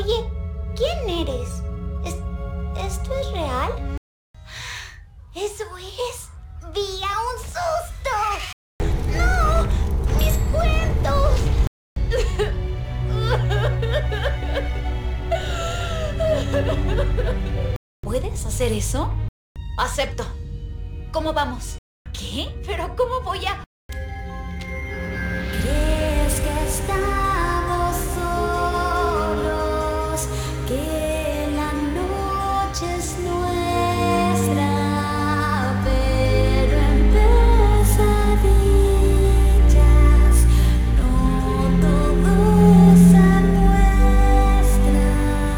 Oye, ¿quién eres? ¿Esto es real? ¡Eso es! ¡Vi a un susto! ¡No! ¡Mis cuentos! ¿Puedes hacer eso? Acepto. ¿Cómo vamos? ¿Qué? ¿Pero cómo voy a...?